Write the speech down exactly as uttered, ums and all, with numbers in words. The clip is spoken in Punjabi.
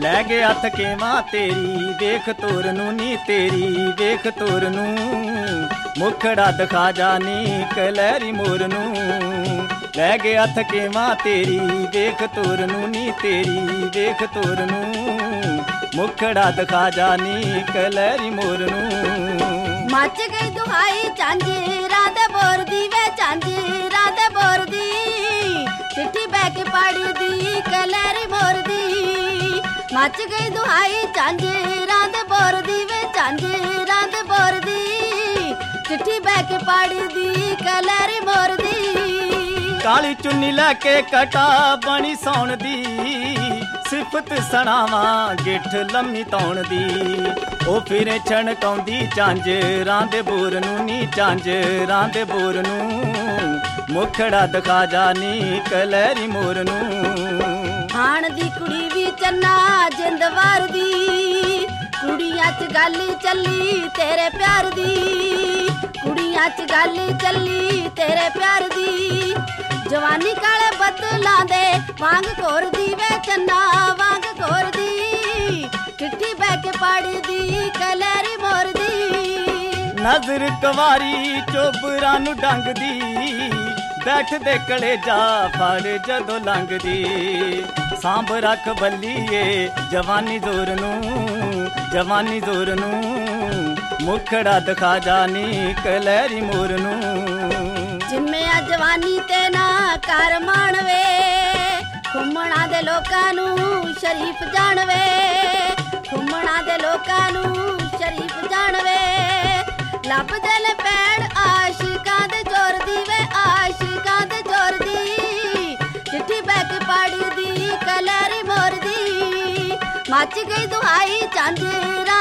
ਲੈ ਗਿਆ ਥਕੇਵਾਂ ਤੇਰੀ ਵੇਖ ਤੋਰ ਨੂੰ ਨੀ ਤੇਰੀ ਵੇਖ ਤੋਰ ਨੂੰ ਮੁਖੜਾ ਦਿਖਾ ਜਾਨੀ ਕਲੈਰੀ ਮੋਰ ਨੂੰ ਲੈ ਗਿਆ ਥਕੇਵਾਂ ਤੇਰੀ ਵੇਖ ਤੋਰ ਨੂੰ ਨੀ ਤੇਰੀ ਵੇਖ ਤੋਰ ਨੂੰ ਮੁਖੜਾ ਦਿਖਾ ਜਾਨੀ ਕਲੈਰੀ ਮੋਰ ਨੂੰ ਮੱਚ ਗਈ ਦੁਹਾਈ ਝਾਂਜਰਾਂ ਦੇ ਬੋਰ ਦੀ ਵੇ ਝਾਂਜਰਾਂ ਦੇ ਬੋਰ ਦੀ ਚਿੱਠੀ ਬਹਿ ਕੇ ਪੜਦੀ ਕਲੈਰੀ ਮੋਰ ਦੀ ਮੱਚ ਗਈ ਦੁਹਾਈ ਝਾਂਜਰਾਂ ਦੇ ਬੋਰ ਦੀ ਵੇ ਝਾਂਜਰਾਂ ਦੇ ਬੋਰ ਦੀ ਚਿੱਠੀ ਬਹਿ ਕੇ ਪੜਦੀ ਕਲੈਰੀ ਮੋਰ ਦੀ ਕਾਲੀ ਚੁੰਨੀ ਲੈ ਕੇ ਕਟਾ ਬਣੀ ਸੌਣ ਦੀ ਸਿਫਤ ਸਣਾਵਾਂ ਗਿੱਠ ਲੰਮੀ ਤੌਣ ਦੀ ਉਹ ਫਿਰੇ ਛਣਕਾਉਂਦੀ ਝਾਂਜਰਾਂ ਦੇ ਬੋਰ ਨੂੰ ਨੀ ਝਾਂਜਰਾਂ ਦੇ ਬੋਰ ਨੂੰ ਮੁਖੜਾ ਦਿਖਾ ਜਾਨੀ ਕਲੈਰੀ ਮੋਰ ਨੂੰ ਹਾਣ ਦੀ ਕੁੜੀ ਵੀ ਚੰਨਾ ਜਿੰਦਵਾਰ ਦੀ ਕੁੜੀਆਂ 'ਚ ਗੱਲ ਚੱਲੀ ਤੇਰੇ ਪਿਆਰ ਦੀ ਕੁੜੀਆਂ 'ਚ ਗੱਲ ਚੱਲੀ ਤੇਰੇ ਪਿਆਰ ਦੀ ਜਵਾਨੀ ਕਾਲੇ ਬੱਦਲਾਂ ਦੇ ਵਾਂਗ ਘੋਰਦੀ ਵੇ ਚੰਨਾ ਵਾਂਗ ਘੋਰਦੀ ਚਿੱਠੀ ਬਹਿ ਕੇ ਪੜਦੀ ਕਲੈਰੀ ਮੋਰ ਦੀ ਨਜ਼ਰ ਕਵਾਰੀ ਚੋਬਰਾਂ ਨੂੰ ਡੰਗਦੀ ਬੈਠਦੇ ਕਲੇਜਾ ਫੜ ਜਦੋਂ ਲੰਘਦੀ ਸਾਂਭ ਰੱਖ ਬੱਲੀਏ ਜਵਾਨੀ ਜ਼ੋਰ ਨੂੰ ਜਵਾਨੀ ਜ਼ੋਰ ਨੂੰ ਮੁਖੜਾ ਦਿਖਾ ਜਾਨੀ ਕਲੈਰੀ ਮੋਰ ਨੂੰ ਜਿੰਮਿਆ ਜਵਾਨੀ ਤੇ ਨਾ ਕਰ ਮਾਣਵੇ ਘੁੰਮਣਾ ਦੇ ਲੋਕਾਂ ਨੂੰ ਸ਼ਰੀਫ ਜਾਣਵੇ ਘੁੰਮਣਾ ਦੇ ਲੋਕਾਂ ਨੂੰ ਸ਼ਰੀਫ ਜਾਣਵੇ ਲੱਭਦੇ ਨੇ ਪੈਣ ਆਸ਼ਿਕਾਂ ਦੇ ਜ਼ੋਰ ਦੀ ਵੇ ਆਸ਼ਿਕਾਂ ਦੇ ਜ਼ੋਰ ਦੀ ਚਿੱਠੀ ਬਹਿ ਕੇ ਪੜਦੀ ਕਲੈਰੀ ਮੋਰ ਦੀ ਮੱਚ ਗਈ ਦੁਹਾਈ ਝਾਂਜਰਾਂ